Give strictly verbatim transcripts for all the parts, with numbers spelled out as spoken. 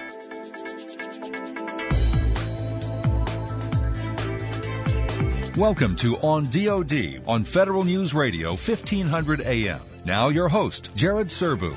Welcome to On D O D on Federal News Radio, fifteen hundred A M. Now your host, Jared Serbu.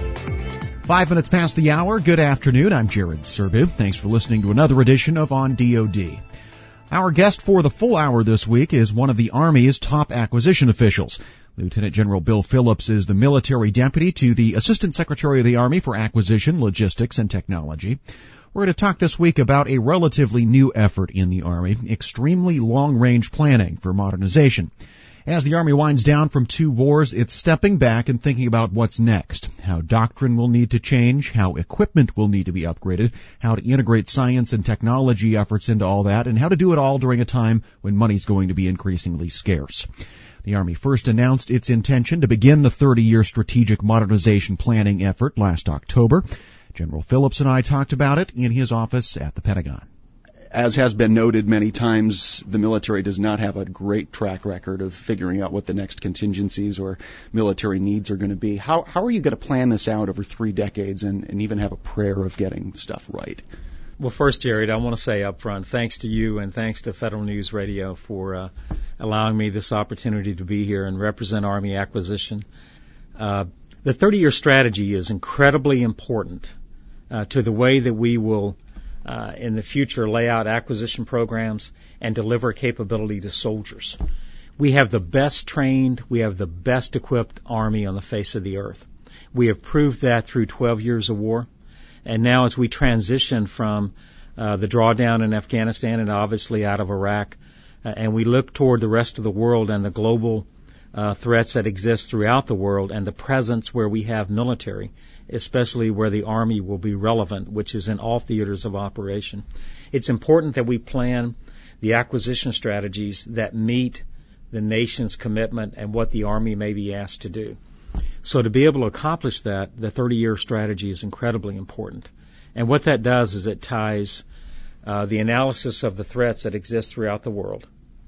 Five minutes past the hour. Good afternoon. I'm Jared Serbu. Thanks for listening to another edition of On D O D. Our guest for the full hour this week is one of the Army's top acquisition officials. Lieutenant General Bill Phillips is the military deputy to the Assistant Secretary of the Army for Acquisition, Logistics, and Technology. We're going to talk this week about a relatively new effort in the Army, extremely long-range planning for modernization. As the Army winds down from two wars, it's stepping back and thinking about what's next, how doctrine will need to change, how equipment will need to be upgraded, how to integrate science and technology efforts into all that, and how to do it all during a time when money's going to be increasingly scarce. The Army first announced its intention to begin the thirty-year strategic modernization planning effort last October. General Phillips and I talked about it in his office at the Pentagon. As has been noted many times, the military does not have a great track record of figuring out what the next contingencies or military needs are going to be. How, how are you going to plan this out over three decades and, and even have a prayer of getting stuff right? Well, first, Jared, I want to say up front, thanks to you and thanks to Federal News Radio for uh, allowing me this opportunity to be here and represent Army acquisition. Uh, the thirty-year strategy is incredibly important uh, to the way that we will Uh, in the future, lay out acquisition programs and deliver capability to soldiers. We have the best trained, we have the best equipped Army on the face of the earth. We have proved that through twelve years of war. And now as we transition from uh, the drawdown in Afghanistan and obviously out of Iraq, uh, and we look toward the rest of the world and the global uh, threats that exist throughout the world and the presence where we have military, especially where the Army will be relevant, which is in all theaters of operation. It's important that we plan the acquisition strategies that meet the nation's commitment and what the Army may be asked to do. So to be able to accomplish that, the thirty-year strategy is incredibly important. And what that does is it ties uh, the analysis of the threats that exist throughout the world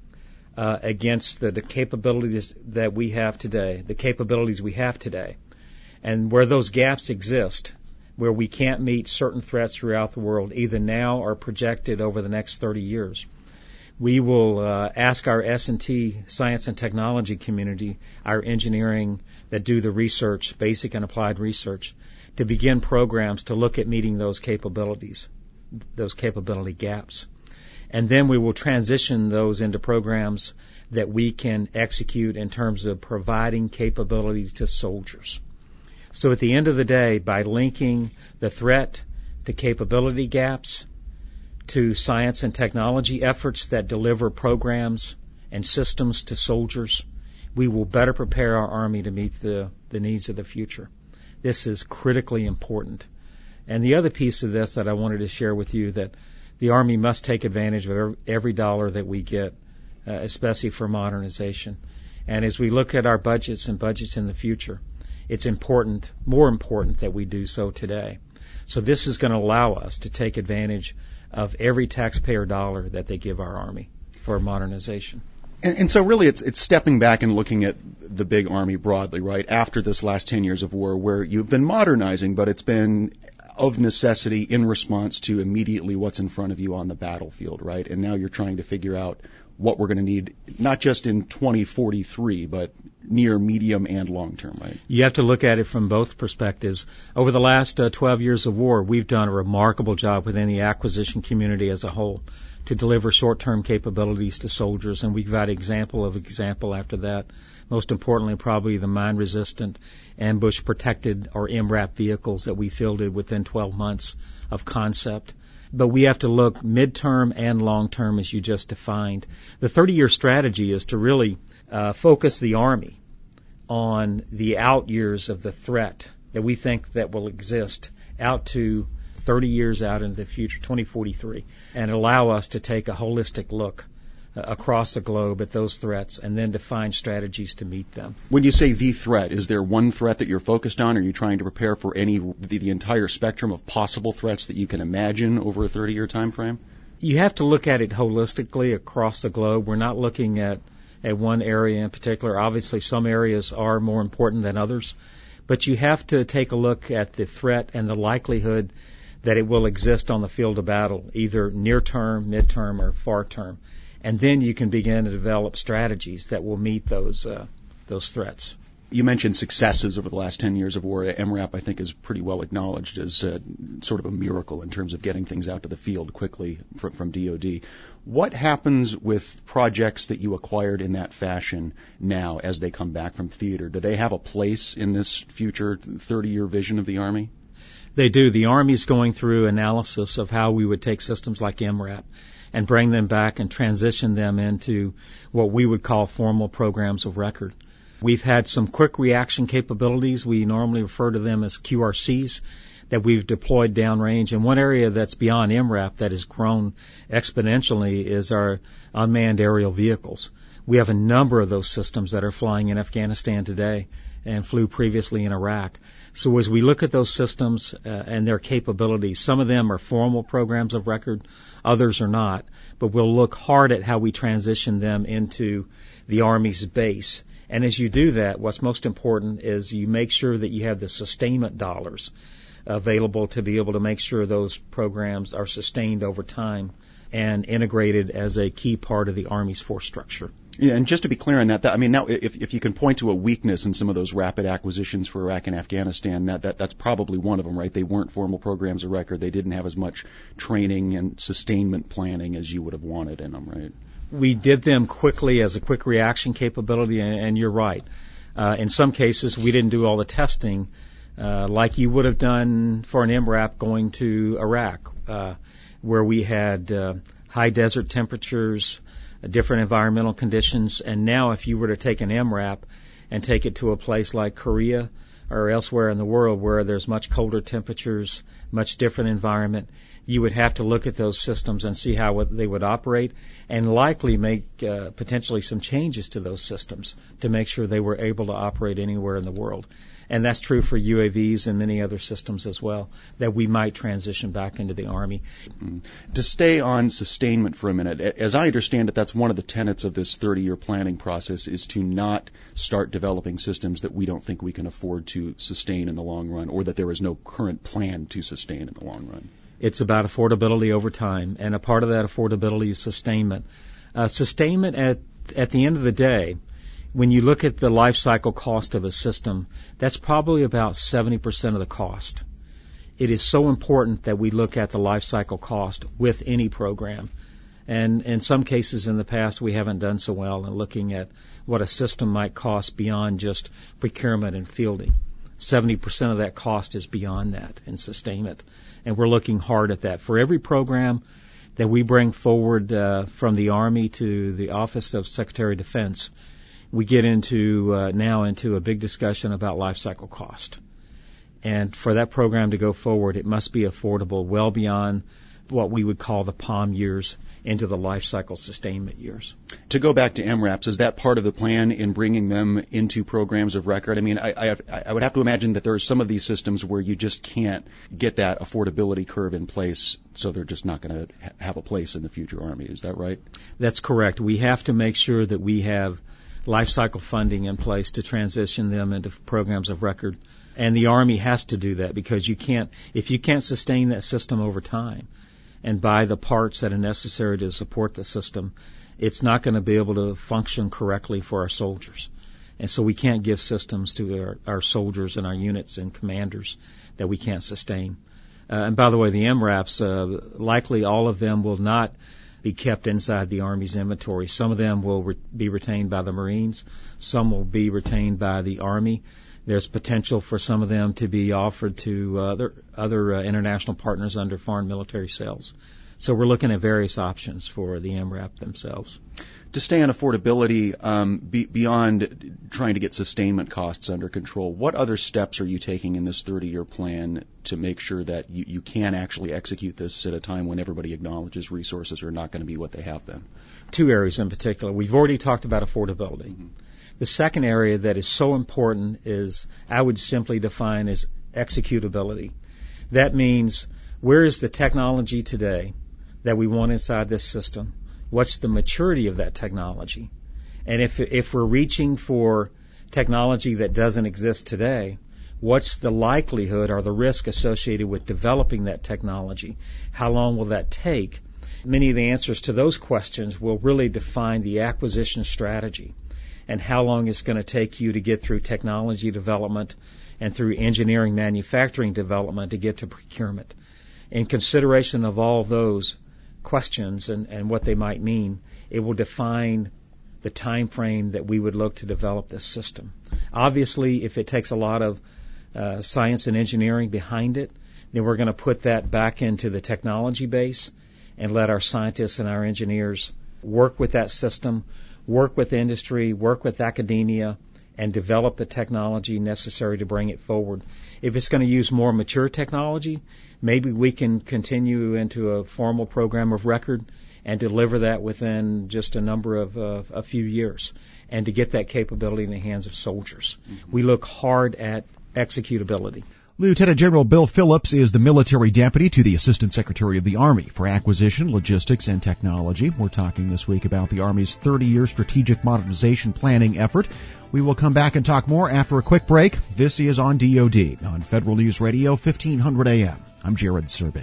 uh, against the, the capabilities that we have today, the capabilities we have today. And where those gaps exist, where we can't meet certain threats throughout the world, either now or projected over the next thirty years, we will uh, ask our S and T, science and technology community, our engineering that do the research, basic and applied research, to begin programs to look at meeting those capabilities, those capability gaps. And then we will transition those into programs that we can execute in terms of providing capability to soldiers. So at the end of the day, by linking the threat to capability gaps to science and technology efforts that deliver programs and systems to soldiers, we will better prepare our Army to meet the, the needs of the future. This is critically important. And the other piece of this that I wanted to share with you, that the Army must take advantage of every dollar that we get, uh, especially for modernization. And as we look at our budgets and budgets in the future, it's important, more important that we do so today. So this is going to allow us to take advantage of every taxpayer dollar that they give our Army for modernization. And, and so really it's it's stepping back and looking at the big Army broadly, right, after this last ten years of war where you've been modernizing, but it's been of necessity in response to immediately what's in front of you on the battlefield, right? And now you're trying to figure out what we're going to need, not just in twenty forty-three, but near, medium, and long term, right? You have to look at it from both perspectives. Over the last uh, twelve years of war, we've done a remarkable job within the acquisition community as a whole to deliver short-term capabilities to soldiers, and we've got example of example after that. Most importantly, probably the mine-resistant, ambush-protected, or M RAP vehicles that we fielded within twelve months of concept. But we have to look midterm and long-term, as you just defined. The thirty-year strategy is to really uh, focus the Army on the out years of the threat that we think that will exist out to thirty years out into the future, twenty forty-three, and allow us to take a holistic look uh, across the globe at those threats and then define strategies to meet them. When you say the threat, is there one threat that you're focused on? Are you trying to prepare for any the, the entire spectrum of possible threats that you can imagine over a thirty-year time frame? You have to look at it holistically across the globe. We're not looking at, at one area in particular. Obviously, some areas are more important than others, but you have to take a look at the threat and the likelihood that it will exist on the field of battle, either near term, mid-term, or far term. And then you can begin to develop strategies that will meet those uh, those threats. You mentioned successes over the last ten years of war. M RAP, I think, is pretty well acknowledged as uh, sort of a miracle in terms of getting things out to the field quickly from, from D O D. What happens with projects that you acquired in that fashion now as they come back from theater? Do they have a place in this future thirty-year vision of the Army? They do. The Army's going through analysis of how we would take systems like M RAP and bring them back and transition them into what we would call formal programs of record. We've had some quick reaction capabilities. We normally refer to them as Q R Cs that we've deployed downrange. And one area that's beyond M RAP that has grown exponentially is our unmanned aerial vehicles. We have a number of those systems that are flying in Afghanistan today and flew previously in Iraq. So as we look at those systems uh, and their capabilities, some of them are formal programs of record, others are not. But we'll look hard at how we transition them into the Army's base. And as you do that, what's most important is you make sure that you have the sustainment dollars available to be able to make sure those programs are sustained over time and integrated as a key part of the Army's force structure. Yeah, and just to be clear on that, that I mean, that, if, if you can point to a weakness in some of those rapid acquisitions for Iraq and Afghanistan, that, that that's probably one of them, right? They weren't formal programs of record. They didn't have as much training and sustainment planning as you would have wanted in them, right? We did them quickly as a quick reaction capability, and, and you're right. Uh, in some cases, we didn't do all the testing uh, like you would have done for an M RAP going to Iraq, uh, where we had uh, high desert temperatures, uh, different environmental conditions, and now if you were to take an M RAP and take it to a place like Korea or elsewhere in the world where there's much colder temperatures, much different environment, you would have to look at those systems and see how they would operate and likely make uh, potentially some changes to those systems to make sure they were able to operate anywhere in the world. And that's true for U A Vs and many other systems as well that we might transition back into the Army. Mm-hmm. To stay on sustainment for a minute, as I understand it, that's one of the tenets of this thirty-year planning process is to not start developing systems that we don't think we can afford to sustain in the long run or that there is no current plan to sustain in the long run. It's about affordability over time, and a part of that affordability is sustainment. Uh, sustainment at at the end of the day, when you look at the life cycle cost of a system, that's probably about seventy percent of the cost. It is so important that we look at the life cycle cost with any program. And in some cases in the past, we haven't done so well in looking at what a system might cost beyond just procurement and fielding. seventy percent of that cost is beyond that in sustainment. And we're looking hard at that. For every program that we bring forward uh, from the Army to the Office of Secretary of Defense, we get into uh, now into a big discussion about life cycle cost. And for that program to go forward, it must be affordable well beyond what we would call the POM years into the life cycle sustainment years. To go back to M RAPs, is that part of the plan in bringing them into programs of record? I mean, I, I, have, I would have to imagine that there are some of these systems where you just can't get that affordability curve in place, so they're just not going to ha- have a place in the future Army. Is that right? That's correct. We have to make sure that we have life cycle funding in place to transition them into programs of record. And the Army has to do that because you can't, if you can't sustain that system over time and buy the parts that are necessary to support the system, it's not going to be able to function correctly for our soldiers. And so we can't give systems to our, our soldiers and our units and commanders that we can't sustain. Uh, and by the way, the M RAPs, uh, likely all of them will not be kept inside the Army's inventory. Some of them will re- be retained by the Marines. Some will be retained by the Army. There's potential for some of them to be offered to uh, other, other uh, international partners under foreign military sales. So we're looking at various options for the M RAP themselves. To stay on affordability, um, be, beyond trying to get sustainment costs under control, what other steps are you taking in this thirty-year plan to make sure that you, you can actually execute this at a time when everybody acknowledges resources are not going to be what they have been? Two areas in particular. We've already talked about affordability. Mm-hmm. The second area that is so important is, I would simply define as executability. That means, where is the technology today that we want inside this system? What's the maturity of that technology? And if if we're reaching for technology that doesn't exist today, What's the likelihood or the risk associated with developing that technology? How long will that take? Many of the answers to those questions will really define the acquisition strategy and how long it's going to take you to get through technology development and through engineering manufacturing development to get to procurement. In consideration of all those questions and, and what they might mean, it will define the time frame that we would look to develop this system. Obviously, if it takes a lot of uh, science and engineering behind it, then we're going to put that back into the technology base and let our scientists and our engineers work with that system, work with industry, work with academia, and develop the technology necessary to bring it forward. If it's going to use more mature technology, maybe we can continue into a formal program of record and deliver that within just a number of uh, a few years, and to get that capability in the hands of soldiers. Mm-hmm. We look hard at executability. Lieutenant General Bill Phillips is the military deputy to the Assistant Secretary of the Army for Acquisition, Logistics, and Technology. We're talking this week about the Army's thirty-year strategic modernization planning effort. We will come back and talk more after a quick break. This is on D O D on Federal News Radio, fifteen hundred A M. I'm Jared Serbu.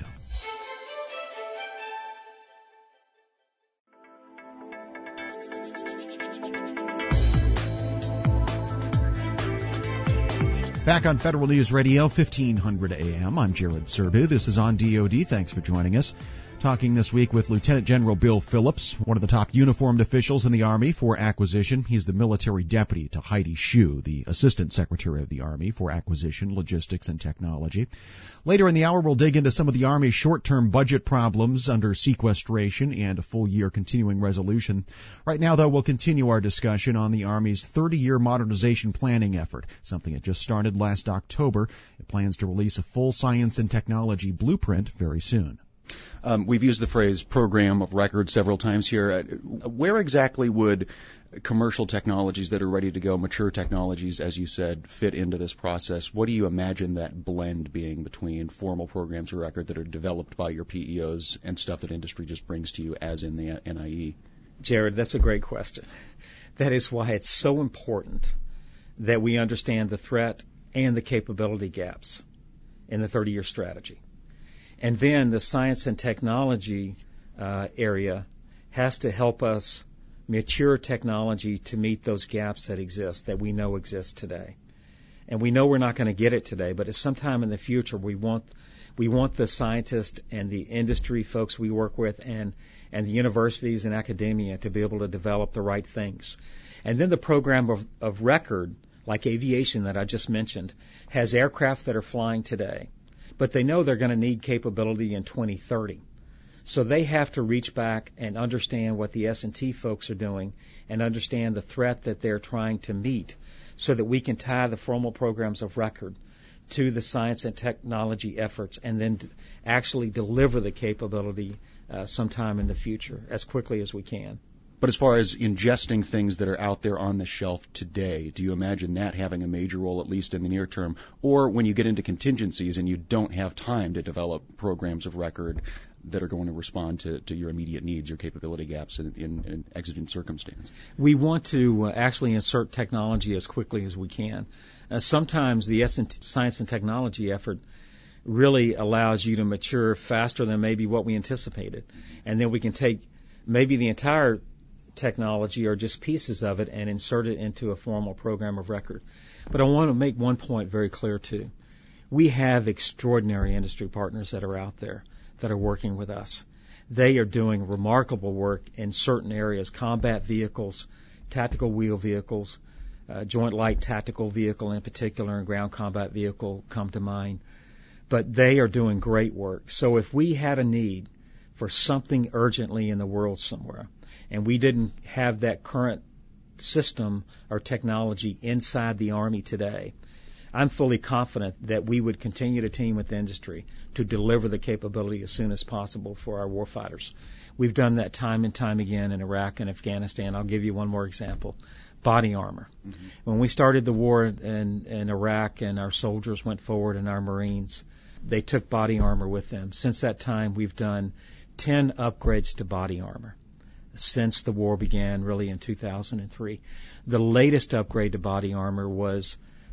Back on Federal News Radio, fifteen hundred A M. I'm Jared Serbu. This is on D O D. Thanks for joining us. Talking this week with Lieutenant General Bill Phillips, one of the top uniformed officials in the Army for Acquisition. He's the military deputy to Heidi Shyu, the Assistant Secretary of the Army for Acquisition, Logistics, and Technology. Later in the hour, we'll dig into some of the Army's short-term budget problems under sequestration and a full-year continuing resolution. Right now, though, we'll continue our discussion on the Army's thirty-year modernization planning effort, something that just started last October. It plans to release a full science and technology blueprint very soon. Um, we've used the phrase program of record several times here. Where exactly would commercial technologies that are ready to go, mature technologies, as you said, fit into this process? What do you imagine that blend being between formal programs of record that are developed by your P E Os and stuff that industry just brings to you, as in the N I E? Jared, that's a great question. That is why it's so important that we understand the threat and the capability gaps in the thirty-year strategy. And then the science and technology uh, area has to help us mature technology to meet those gaps that exist, that we know exist today. And we know we're not going to get it today, but at some time in the future, we want we want the scientists and the industry folks we work with and, and the universities and academia to be able to develop the right things. And then the program of, of record, like aviation that I just mentioned, has aircraft that are flying today, but they know they're going to need capability in twenty thirty. So they have to reach back and understand what the S and T folks are doing and understand the threat that they're trying to meet so that we can tie the formal programs of record to the science and technology efforts and then d- actually deliver the capability uh, sometime in the future as quickly as we can. But as far as ingesting things that are out there on the shelf today, do you imagine that having a major role, at least in the near term? Or when you get into contingencies and you don't have time to develop programs of record that are going to respond to, to your immediate needs, your capability gaps in, in, in exigent circumstance? We want to uh, actually insert technology as quickly as we can. Uh, sometimes the S and T, science and technology effort really allows you to mature faster than maybe what we anticipated. And then we can take maybe the entire technology or just pieces of it and insert it into a formal program of record. But I want to make one point very clear, too. We have extraordinary industry partners that are out there that are working with us. They are doing remarkable work in certain areas, combat vehicles, tactical wheel vehicles, uh, joint light tactical vehicle in particular, and ground combat vehicle come to mind. But they are doing great work. So if we had a need for something urgently in the world somewhere, and we didn't have that current system or technology inside the Army today, I'm fully confident that we would continue to team with the industry to deliver the capability as soon as possible for our warfighters. We've done that time and time again in Iraq and Afghanistan. I'll give you one more example. Body armor. Mm-hmm. When we started the war in, in Iraq and our soldiers went forward and our Marines, they took body armor with them. Since that time, we've done ten upgrades to body armor since the war began, really in two thousand three. The latest upgrade to body armor was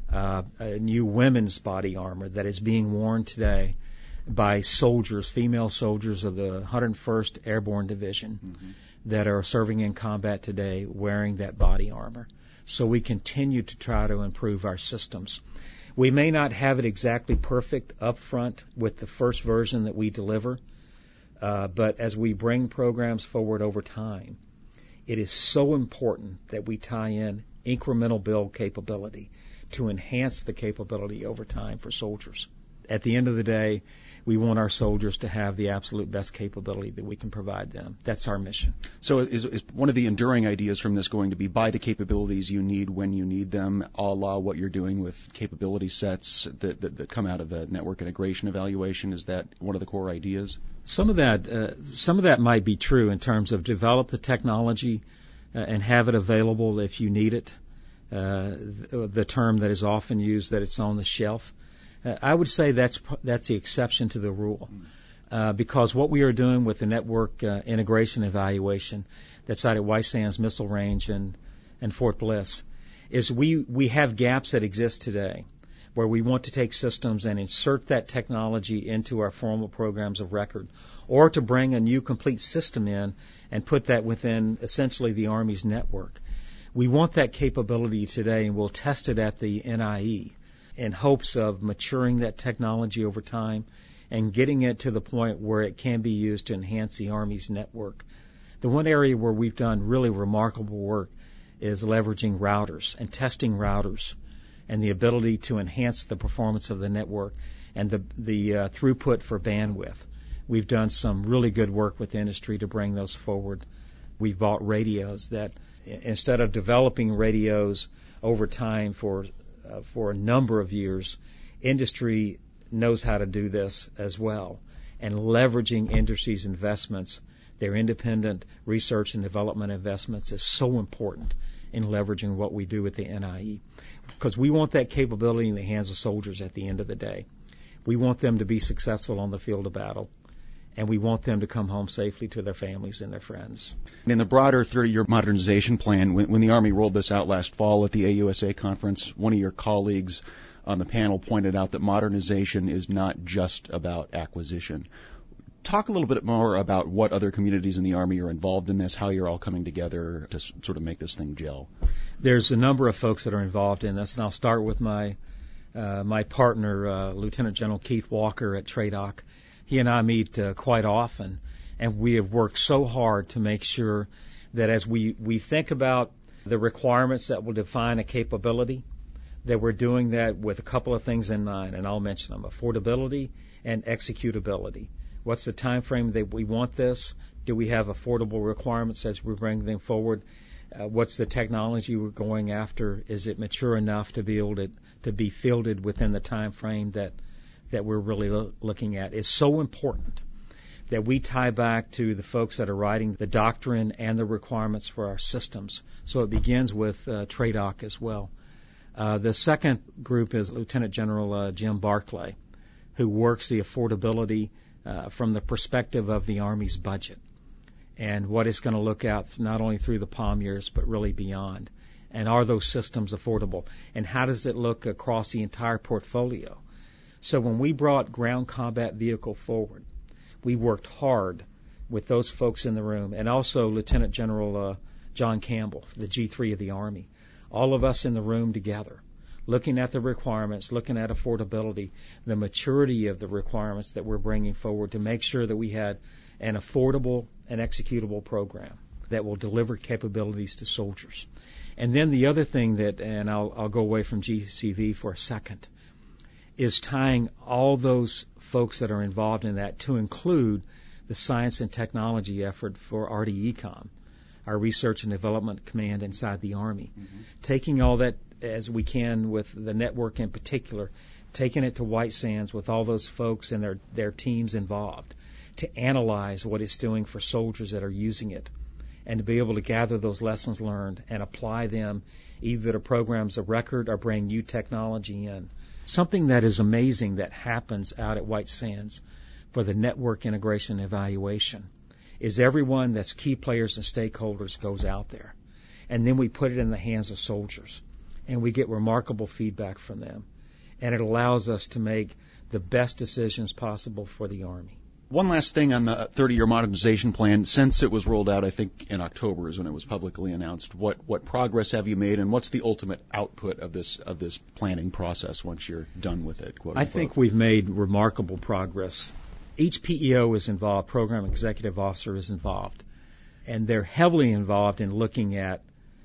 uh, a new women's body armor that is being worn today by soldiers, female soldiers of the one hundred first Airborne Division mm-hmm. that are serving in combat today wearing that body armor. So we continue to try to improve our systems. We may not have it exactly perfect up front with the first version that we deliver, uh, but as we bring programs forward over time, it is so important that we tie in incremental build capability to enhance the capability over time for soldiers. At the end of the day, we want our soldiers to have the absolute best capability that we can provide them. That's our mission. So is, is one of the enduring ideas from this going to be buy the capabilities you need when you need them, a la what you're doing with capability sets that, that, that come out of the network integration evaluation? Is that one of the core ideas? Some of that, uh, some of that might be true in terms of develop the technology uh, and have it available if you need it. Uh, the, the term that is often used that it's on the shelf. Uh, I would say that's that's the exception to the rule, uh, because what we are doing with the network uh, integration evaluation that's out at White Sands Missile Range and, and Fort Bliss is we, we have gaps that exist today where we want to take systems and insert that technology into our formal programs of record, or to bring a new complete system in and put that within essentially the Army's network. We want that capability today, and we'll test it at the N I E in hopes of maturing that technology over time and getting it to the point where it can be used to enhance the Army's network. The one area where we've done really remarkable work is leveraging routers and testing routers and the ability to enhance the performance of the network and the, the uh, throughput for bandwidth. We've done some really good work with the industry to bring those forward. We've bought radios that, instead of developing radios over time for uh, for a number of years, industry knows how to do this as well. And leveraging industry's investments, their independent research and development investments, is so important in leveraging what we do with the N I E. Because we want that capability in the hands of soldiers at the end of the day. We want them to be successful on the field of battle, and we want them to come home safely to their families and their friends. In the broader thirty-year modernization plan, when, when the Army rolled this out last fall at the A U S A conference, one of your colleagues on the panel pointed out that modernization is not just about acquisition. Talk a little bit more about what other communities in the Army are involved in this, how you're all coming together to sort of make this thing gel. There's a number of folks that are involved in this, and I'll start with my uh, my partner, uh, Lieutenant General Keith Walker at TRADOC. He and I meet uh, quite often, and we have worked so hard to make sure that as we, we think about the requirements that will define a capability, that we're doing that with a couple of things in mind, and I'll mention them: affordability and executability. What's the time frame that we want this? Do we have affordable requirements as we bring them forward? Uh, what's the technology we're going after? Is it mature enough to be able to, to be fielded within the time frame that that we're really lo- looking at? It's so important that we tie back to the folks that are writing the doctrine and the requirements for our systems. So it begins with uh, TRADOC as well. Uh, the second group is Lieutenant General uh, Jim Barclay, who works the affordability uh, from the perspective of the Army's budget and what it's going to look at not only through the palm years but really beyond. And are those systems affordable? And how does it look across the entire portfolio? So when we brought ground combat vehicle forward, we worked hard with those folks in the room, and also Lieutenant General uh, John Campbell, the G three of the Army, all of us in the room together, looking at the requirements, looking at affordability, the maturity of the requirements that we're bringing forward to make sure that we had an affordable and executable program that will deliver capabilities to soldiers. And then the other thing that, and I'll, I'll go away from G C V for a second, is tying all those folks that are involved in that to include the science and technology effort for R D E COM, our Research and Development Command inside the Army. Mm-hmm. Taking all that as we can with the network in particular, taking it to White Sands with all those folks and their, their teams involved to analyze what it's doing for soldiers that are using it and to be able to gather those lessons learned and apply them either to programs of record or bring new technology in. Something that is amazing that happens out at White Sands for the network integration evaluation is everyone that's key players and stakeholders goes out there. And then we put it in the hands of soldiers. and we get remarkable feedback from them. And it allows us to make the best decisions possible for the Army. One last thing on the thirty-year modernization plan. Since it was rolled out, I think in October is when it was publicly announced. What what progress have you made, and what's the ultimate output of this of this planning process once you're done with it? Quote, I think we've made remarkable progress. Each P E O is involved, program executive officer is involved, and they're heavily involved in looking at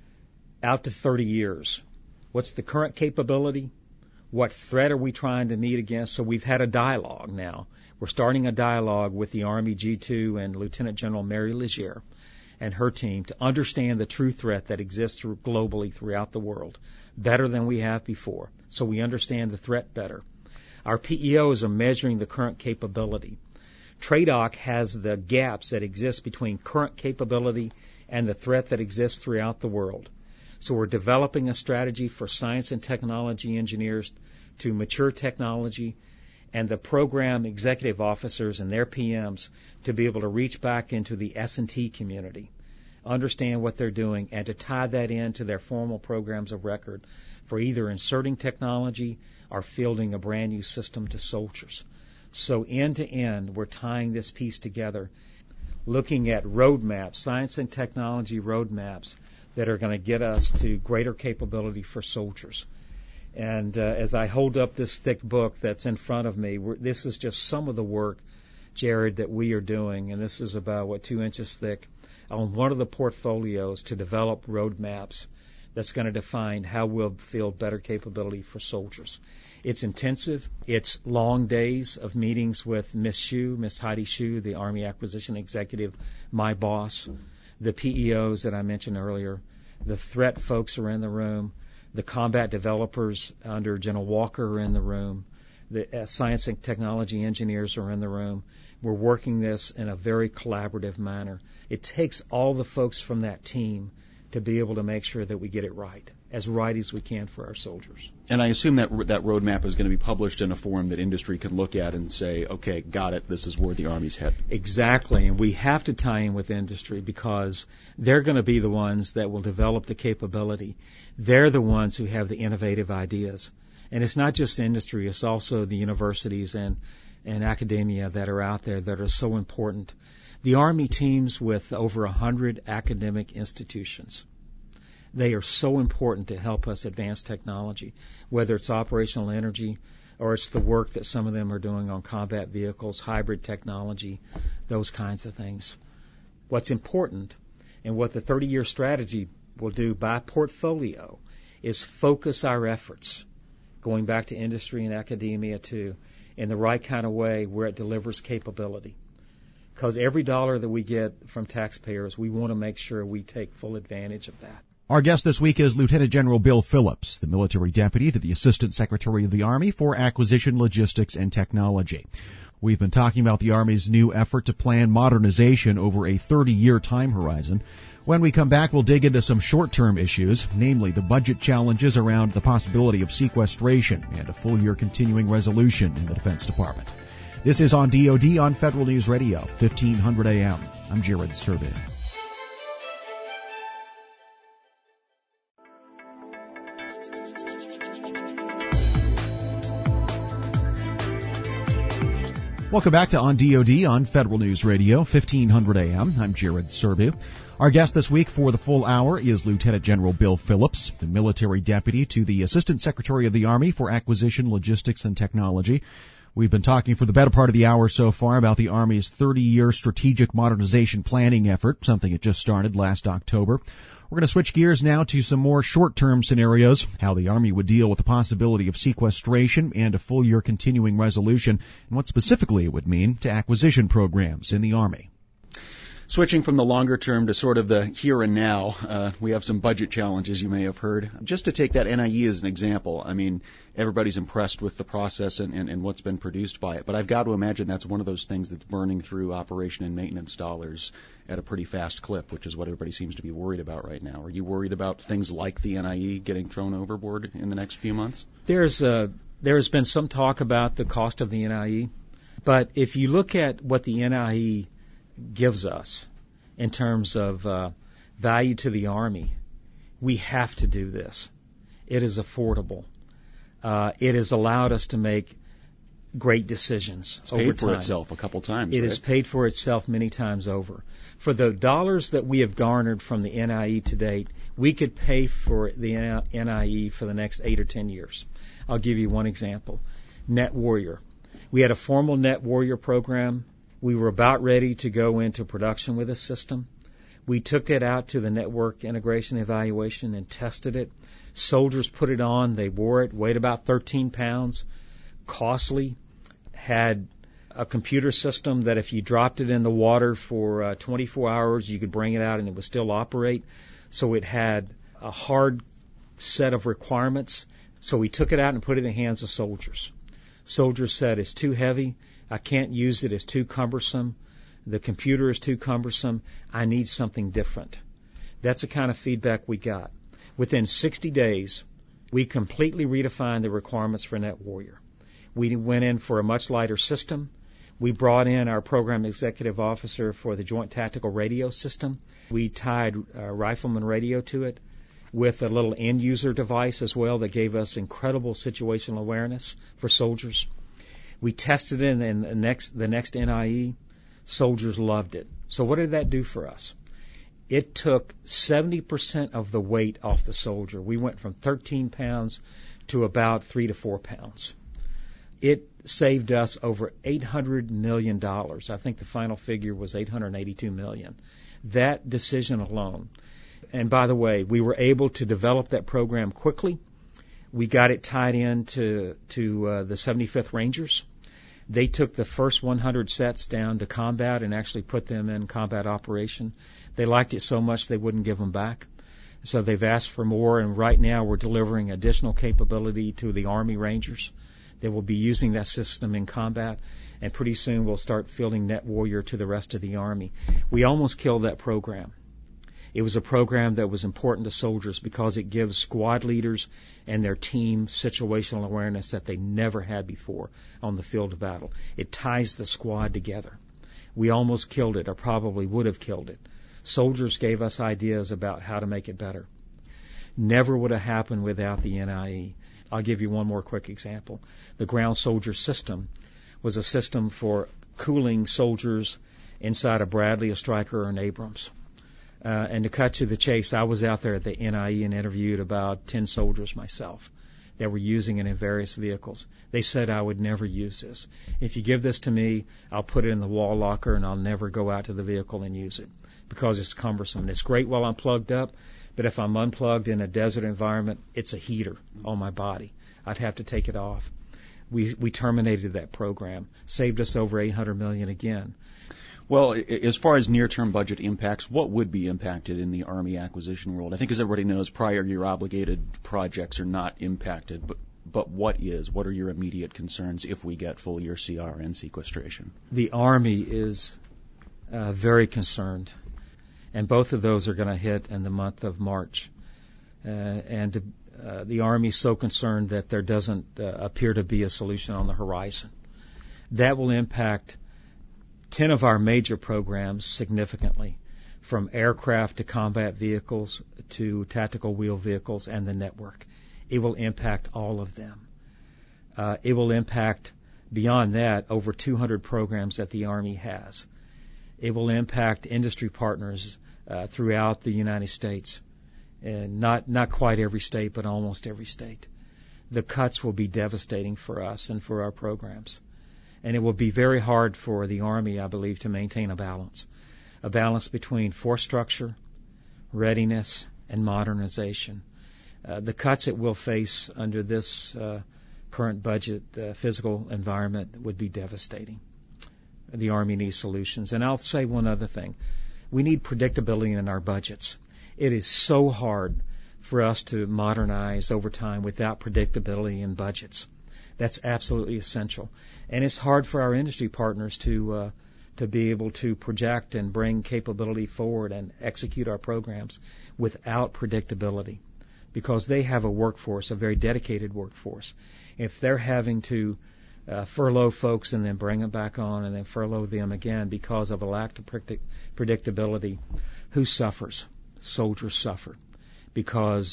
out to thirty years. What's the current capability? What threat are we trying to meet against? So we've had a dialogue now. We're starting a dialogue with the Army G two and Lieutenant General Mary Legier and her team to understand the true threat that exists through, globally throughout the world better than we have before. So we understand the threat better. Our P E Os are measuring the current capability. TRADOC has the gaps that exist between current capability and the threat that exists throughout the world. So we're developing a strategy for science and technology engineers to mature technology, and the program executive officers and their P Ms to be able to reach back into the S and T community, understand what they're doing, and to tie that into their formal programs of record for either inserting technology or fielding a brand new system to soldiers. So end to end, we're tying this piece together, looking at roadmaps, science and technology roadmaps that are going to get us to greater capability for soldiers. And uh, as I hold up this thick book that's in front of me, we're, this is just some of the work, Jared, that we are doing, and this is about, what, two inches thick, on one of the portfolios to develop roadmaps that's going to define how we'll field better capability for soldiers. It's intensive. It's long days of meetings with Miss Hsu, Miss Heidi Hsu, the Army Acquisition Executive, my boss, the P E Os that I mentioned earlier, the threat folks are in the room, the combat developers under General Walker are in the room. The uh, science and technology engineers are in the room. We're working this in a very collaborative manner. It takes all the folks from that team to be able to make sure that we get it right, as right as we can for our soldiers. And I assume that that roadmap is going to be published in a form that industry can look at and say, okay, got it, this is where the Army's headed. Exactly, and we have to tie in with industry because they're going to be the ones that will develop the capability. They're the ones who have the innovative ideas. And it's not just industry, it's also the universities and, and academia that are out there that are so important. The Army teams with over one hundred academic institutions. They are so important to help us advance technology, whether it's operational energy or it's the work that some of them are doing on combat vehicles, hybrid technology, those kinds of things. What's important and what the thirty-year strategy will do by portfolio is focus our efforts, going back to industry and academia too, in the right kind of way where it delivers capability. Because every dollar that we get from taxpayers, we want to make sure we take full advantage of that. Our guest this week is Lieutenant General Bill Phillips, the military deputy to the Assistant Secretary of the Army for Acquisition, Logistics, and Technology. We've been talking about the Army's new effort to plan modernization over a thirty-year time horizon. When we come back, we'll dig into some short-term issues, namely the budget challenges around the possibility of sequestration and a full-year continuing resolution in the Defense Department. This is on D O D on Federal News Radio, fifteen hundred A M. I'm Jared Serby. Welcome back to On D O D on Federal News Radio, fifteen hundred A M. I'm Jared Serby. Our guest this week for the full hour is Lieutenant General Bill Phillips, the military deputy to the Assistant Secretary of the Army for Acquisition, Logistics, and Technology. We've been talking for the better part of the hour so far about the Army's thirty-year strategic modernization planning effort, something that just started last October. We're going to switch gears now to some more short-term scenarios, how the Army would deal with the possibility of sequestration and a full-year continuing resolution, and what specifically it would mean to acquisition programs in the Army. Switching from the longer term to sort of the here and now, uh, we have some budget challenges you may have heard. Just to take that N I E as an example, I mean, everybody's impressed with the process and, and, and what's been produced by it, but I've got to imagine that's one of those things that's burning through operation and maintenance dollars at a pretty fast clip, which is what everybody seems to be worried about right now. Are you worried about things like the N I E getting thrown overboard in the next few months? There's a, there has been some talk about the cost of the N I E, but if you look at what the N I E gives us in terms of uh, value to the Army, we have to do this. It is affordable. Uh, it has allowed us to make great decisions it's over paid for time. itself a couple times. It right? has paid for itself many times over. For the dollars that we have garnered from the N I E to date, we could pay for the N I E for the next eight or ten years. I'll give you one example. Net Warrior. We had a formal Net Warrior program. We were about ready to go into production with this system. We took it out to the network integration evaluation and tested it. Soldiers put it on. They wore it, weighed about thirteen pounds, costly, had a computer system that if you dropped it in the water for uh, twenty-four hours, you could bring it out and it would still operate. So it had a hard set of requirements. So we took it out and put it in the hands of soldiers. Soldiers said, it's too heavy. I can't use it. It's too cumbersome. The computer is too cumbersome. I need something different. That's the kind of feedback we got. Within sixty days, we completely redefined the requirements for Net Warrior. We went in for a much lighter system. We brought in our program executive officer for the Joint Tactical Radio System. We tied uh, Rifleman Radio to it with a little end-user device as well that gave us incredible situational awareness for soldiers. We tested it in the next, the next N I E. Soldiers loved it. So what did that do for us? It took seventy percent of the weight off the soldier. We went from thirteen pounds to about three to four pounds. It saved us over eight hundred million dollars. I think the final figure was eight hundred eighty-two million dollars. That decision alone. And by the way, we were able to develop that program quickly. We got it tied in to, to uh, the seventy-fifth Rangers. They took the first one hundred sets down to combat and actually put them in combat operation. They liked it so much they wouldn't give them back. So they've asked for more, and right now we're delivering additional capability to the Army Rangers. They will be using that system in combat, and pretty soon we'll start fielding Net Warrior to the rest of the Army. We almost killed that program. It was a program that was important to soldiers because it gives squad leaders and their team situational awareness that they never had before on the field of battle. It ties the squad together. We almost killed it, or probably would have killed it. Soldiers gave us ideas about how to make it better. Never would have happened without the N I E. I'll give you one more quick example. The ground soldier system was a system for cooling soldiers inside a Bradley, a Stryker, or an Abrams. Uh, and to cut to the chase, I was out there at the N I E and interviewed about ten soldiers myself that were using it in various vehicles. They said I would never use this. If you give this to me, I'll put it in the wall locker and I'll never go out to the vehicle and use it because it's cumbersome. It's great while I'm plugged up, but if I'm unplugged in a desert environment, it's a heater on my body. I'd have to take it off. We we terminated that program, saved us over eight hundred million dollars again. Well, as far as near-term budget impacts, what would be impacted in the Army acquisition world? I think, as everybody knows, prior year obligated projects are not impacted, but but what is? What are your immediate concerns if we get full year C R and sequestration? The Army is uh, very concerned, and both of those are going to hit in the month of March. Uh, and uh, the Army is so concerned that there doesn't uh, appear to be a solution on the horizon. That will impact ten of our major programs significantly, from aircraft to combat vehicles to tactical wheel vehicles and the network. It will impact all of them. Uh, it will impact, beyond that, over two hundred programs that the Army has. It will impact industry partners uh, throughout the United States. And not, not quite every state, but almost every state. The cuts will be devastating for us and for our programs. And it will be very hard for the Army, I believe, to maintain a balance. A balance between force structure, readiness, and modernization. Uh, the cuts it will face under this uh, current budget uh, physical environment would be devastating. The Army needs solutions. And I'll say one other thing. We need predictability in our budgets. It is so hard for us to modernize over time without predictability in budgets. That's absolutely essential. And it's hard for our industry partners to uh, to be able to project and bring capability forward and execute our programs without predictability, because they have a workforce, a very dedicated workforce. If they're having to uh, furlough folks and then bring them back on and then furlough them again because of a lack of predict- predictability, who suffers? Soldiers suffer, because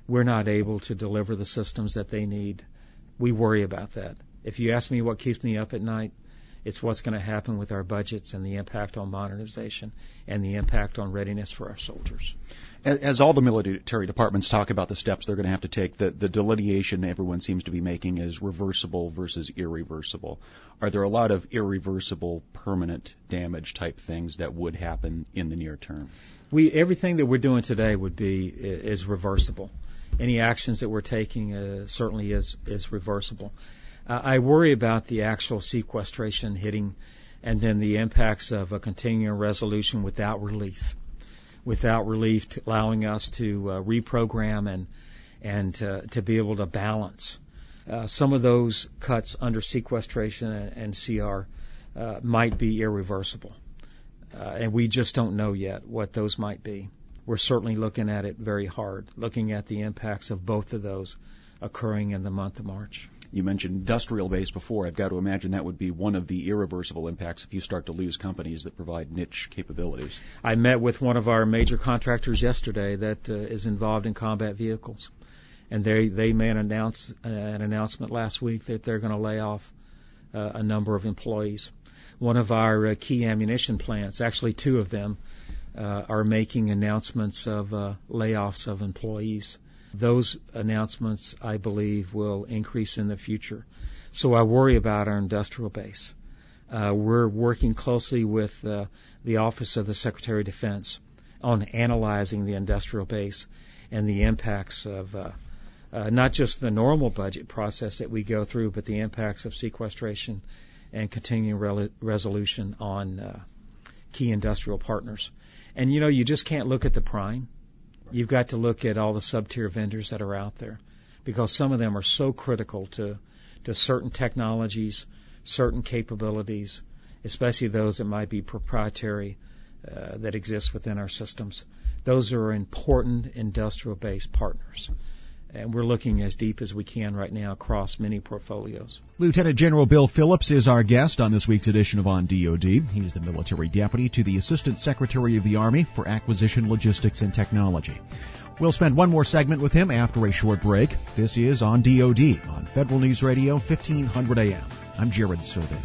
we're not able to deliver the systems that they need. We worry about that. If you ask me what keeps me up at night, it's what's going to happen with our budgets and the impact on modernization and the impact on readiness for our soldiers. As all the military departments talk about the steps they're going to have to take, the, the delineation everyone seems to be making is reversible versus irreversible. Are there a lot of irreversible, permanent damage type things that would happen in the near term? We everything that we're doing today would be is reversible. Any actions that we're taking uh, certainly is is reversible. Uh, I worry about the actual sequestration hitting, and then the impacts of a continuing resolution without relief. without relief, to allowing us to uh, reprogram and and uh, to be able to balance. Uh, some of those cuts under sequestration and, and C R uh, might be irreversible, uh, and we just don't know yet what those might be. We're certainly looking at it very hard, looking at the impacts of both of those occurring in the month of March. You mentioned industrial base before. I've got to imagine that would be one of the irreversible impacts if you start to lose companies that provide niche capabilities. I met with one of our major contractors yesterday that uh, is involved in combat vehicles, and they they made an, announce, uh, an announcement last week that they're going to lay off uh, a number of employees. One of our uh, key ammunition plants, actually two of them, uh, are making announcements of uh, layoffs of employees. Those announcements, I believe, will increase in the future. So I worry about our industrial base. Uh, we're working closely with uh, the Office of the Secretary of Defense on analyzing the industrial base and the impacts of uh, uh, not just the normal budget process that we go through, but the impacts of sequestration and continuing re- resolution on uh, key industrial partners. And, you know, you just can't look at the prime. You've got to look at all the sub-tier vendors that are out there, because some of them are so critical to, to certain technologies, certain capabilities, especially those that might be proprietary uh, that exist within our systems. Those are important industrial-based partners. And we're looking as deep as we can right now across many portfolios. Lieutenant General Bill Phillips is our guest on this week's edition of On D O D. He's the military deputy to the Assistant Secretary of the Army for Acquisition, Logistics, and Technology. We'll spend one more segment with him after a short break. This is On D O D on Federal News Radio, fifteen hundred A M. I'm Jared Serby.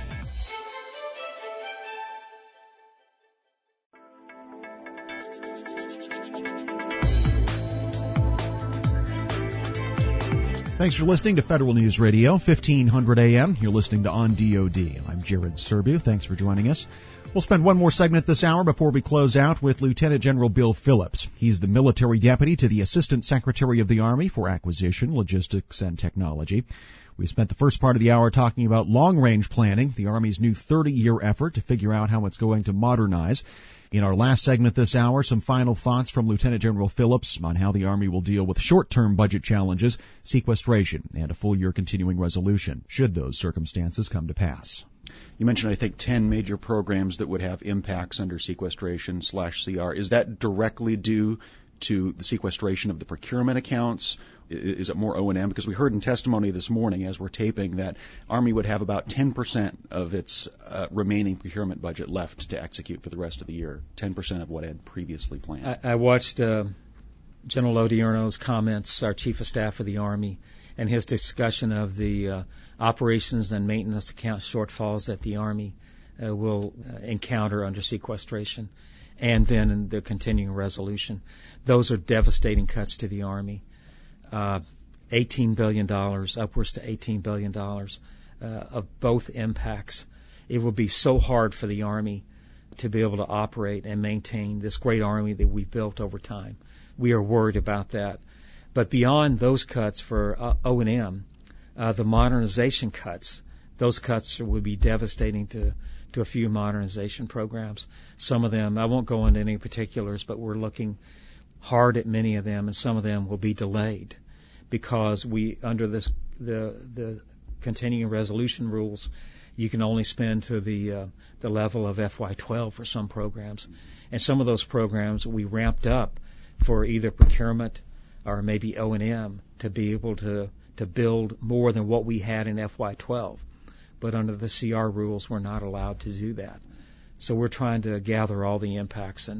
Thanks for listening to Federal News Radio, fifteen hundred A M. You're listening to On D O D. I'm Jared Serbu. Thanks for joining us. We'll spend one more segment this hour before we close out with Lieutenant General Bill Phillips. He's the military deputy to the Assistant Secretary of the Army for Acquisition, Logistics, and Technology. We spent the first part of the hour talking about long-range planning, the Army's new thirty-year effort to figure out how it's going to modernize. In our last segment this hour, some final thoughts from Lieutenant General Phillips on how the Army will deal with short-term budget challenges, sequestration, and a full-year continuing resolution, should those circumstances come to pass. You mentioned, I think, ten major programs that would have impacts under sequestration slash C R. Is that directly due to the sequestration of the procurement accounts? Is it more O and M? Because we heard in testimony this morning as we're taping that Army would have about ten percent of its uh, remaining procurement budget left to execute for the rest of the year, ten percent of what had previously planned. I, I watched uh, General Odierno's comments, our Chief of Staff of the Army, and his discussion of the uh, operations and maintenance account shortfalls that the Army uh, will uh, encounter under sequestration, and then in the continuing resolution. Those are devastating cuts to the Army. Uh, eighteen billion dollars, upwards to eighteen billion dollars uh, of both impacts. It will be so hard for the Army to be able to operate and maintain this great Army that we've built over time. We are worried about that. But beyond those cuts for uh, O and M, uh, the modernization cuts, those cuts would be devastating to, to a few modernization programs. Some of them, I won't go into any particulars, but we're looking hard at many of them, and some of them will be delayed because we, under this, the the continuing resolution rules, you can only spend to the uh, the level of F Y twelve for some programs, and some of those programs we ramped up for either procurement or maybe O and M to be able to to build more than what we had in F Y twelve, but under the C R rules we're not allowed to do that. So we're trying to gather all the impacts and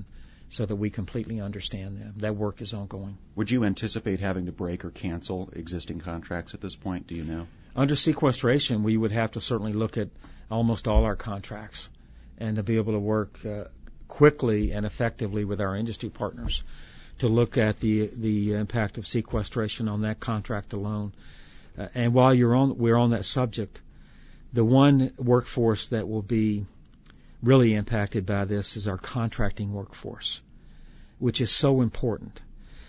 so that we completely understand them. That work is ongoing. Would you anticipate having to break or cancel existing contracts at this point? Do you know? Under sequestration, we would have to certainly look at almost all our contracts and to be able to work uh, quickly and effectively with our industry partners to look at the the impact of sequestration on that contract alone. Uh, and while you're on, we're on that subject, the one workforce that will be really impacted by this is our contracting workforce, which is so important.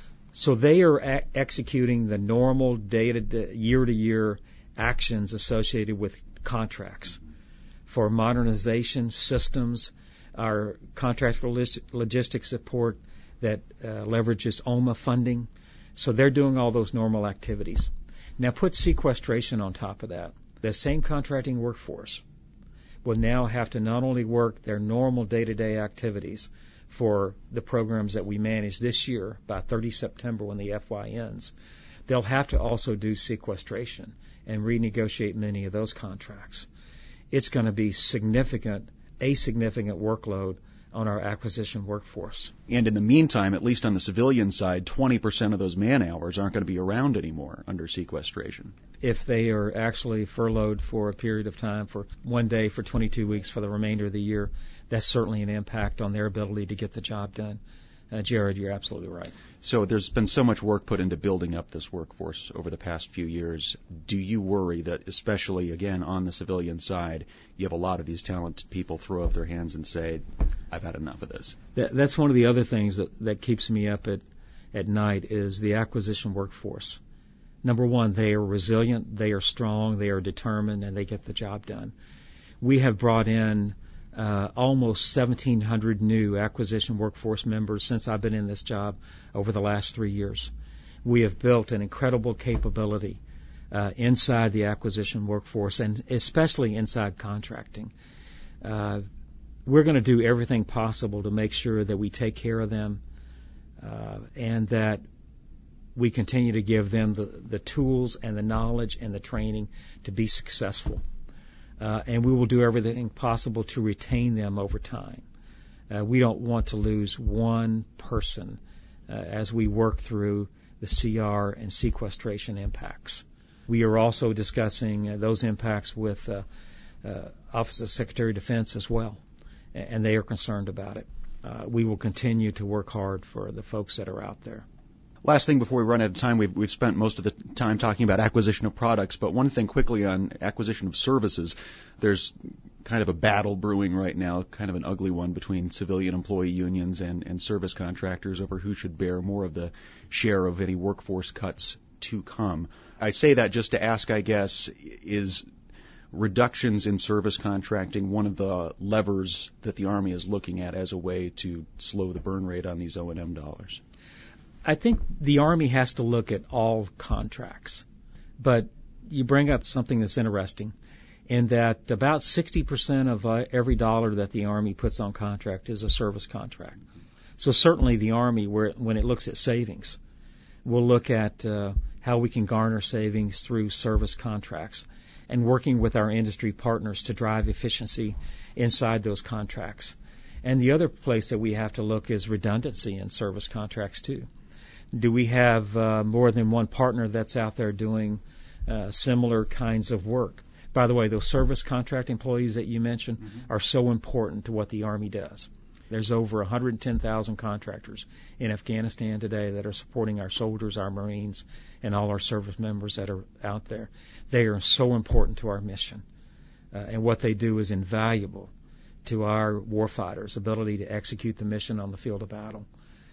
So they are a- executing the normal day-to-day, year-to-year actions associated with contracts for modernization systems, our contract logistics support that uh, leverages O M A funding. So they're doing all those normal activities. Now put sequestration on top of that. The same contracting workforce will now have to not only work their normal day-to-day activities for the programs that we manage this year by thirtieth September when the F Y ends, they'll have to also do sequestration and renegotiate many of those contracts. It's going to be significant, a significant workload on our acquisition workforce. And in the meantime, at least on the civilian side, twenty percent of those man hours aren't going to be around anymore under sequestration. If they are actually furloughed for a period of time, for one day, for twenty-two weeks, for the remainder of the year, that's certainly an impact on their ability to get the job done. Uh, Jared, you're absolutely right. So there's been so much work put into building up this workforce over the past few years. Do you worry that, especially, again, on the civilian side, you have a lot of these talented people throw up their hands and say, I've had enough of this? That, that's one of the other things that, that keeps me up at, at night is the acquisition workforce. Number one, they are resilient, they are strong, they are determined, and they get the job done. We have brought in Uh, almost seventeen hundred new acquisition workforce members since I've been in this job over the last three years. We have built an incredible capability uh, inside the acquisition workforce, and especially inside contracting. Uh, we're going to do everything possible to make sure that we take care of them uh, and that we continue to give them the, the tools and the knowledge and the training to be successful. Uh, and we will do everything possible to retain them over time. Uh, we don't want to lose one person uh, as we work through the C R and sequestration impacts. We are also discussing uh, those impacts with uh, uh, Office of Secretary of Defense as well, and they are concerned about it. Uh, we will continue to work hard for the folks that are out there. Last thing before we run out of time, we've, we've spent most of the time talking about acquisition of products, but one thing quickly on acquisition of services. There's kind of a battle brewing right now, kind of an ugly one between civilian employee unions and, and service contractors over who should bear more of the share of any workforce cuts to come. I say that just to ask, I guess, is reductions in service contracting one of the levers that the Army is looking at as a way to slow the burn rate on these O and M dollars? I think the Army has to look at all contracts, but you bring up something that's interesting in that about sixty percent of uh, every dollar that the Army puts on contract is a service contract. So certainly the Army, where, when it looks at savings, will look at uh, how we can garner savings through service contracts and working with our industry partners to drive efficiency inside those contracts. And the other place that we have to look is redundancy in service contracts too. Do we have uh, more than one partner that's out there doing uh, similar kinds of work? By the way, those service contract employees that you mentioned mm-hmm. are so important to what the Army does. There's over one hundred ten thousand contractors in Afghanistan today that are supporting our soldiers, our Marines, and all our service members that are out there. They are so important to our mission, uh, and what they do is invaluable to our warfighters' ability to execute the mission on the field of battle.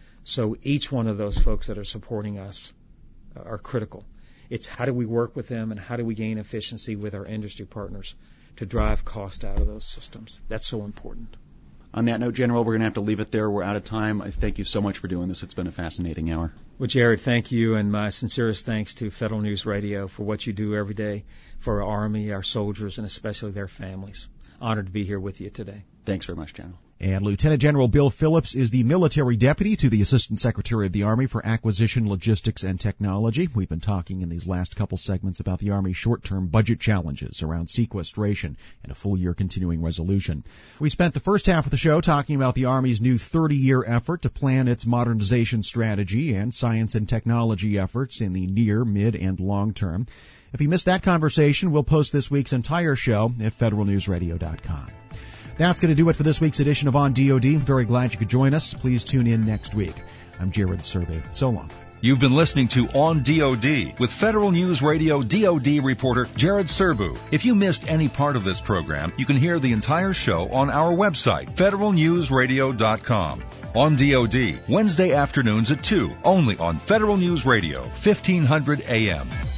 So each one of those folks that are supporting us are critical. It's how do we work with them and how do we gain efficiency with our industry partners to drive cost out of those systems. That's so important. On that note, General, we're going to have to leave it there. We're out of time. I thank you so much for doing this. It's been a fascinating hour. Well, Jared, thank you, and my sincerest thanks to Federal News Radio for what you do every day for our Army, our soldiers, and especially their families. Honored to be here with you today. Thanks very much, General. And Lieutenant General Bill Phillips is the military deputy to the Assistant Secretary of the Army for Acquisition, Logistics, and Technology. We've been talking in these last couple segments about the Army's short-term budget challenges around sequestration and a full-year continuing resolution. We spent the first half of the show talking about the Army's new thirty-year effort to plan its modernization strategy and science and technology efforts in the near, mid, and long term. If you missed that conversation, we'll post this week's entire show at federal news radio dot com. That's going to do it for this week's edition of On D O D. Very glad you could join us. Please tune in next week. I'm Jared Serby. So long. You've been listening to On D O D with Federal News Radio D O D reporter Jared Serbu. If you missed any part of this program, you can hear the entire show on our website, federal news radio dot com. On D O D, Wednesday afternoons at two, only on Federal News Radio, fifteen hundred A M.